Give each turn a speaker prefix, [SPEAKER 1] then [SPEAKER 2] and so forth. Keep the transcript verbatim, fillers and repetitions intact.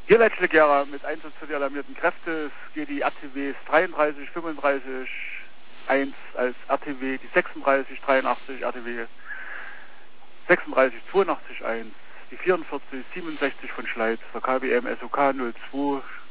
[SPEAKER 1] Hier Leitschläger mit Einsatz für die alarmierten Kräfte. Es geht die R T Ws dreiunddreißig, fünfunddreißig, eins als R T W, die sechsunddreißig, dreiundachtzig, R T W sechsunddreißig, zweiundachtzig, eins, die vierundvierzig, siebenundsechzig von Schleiz, der K B M S O K null zwei,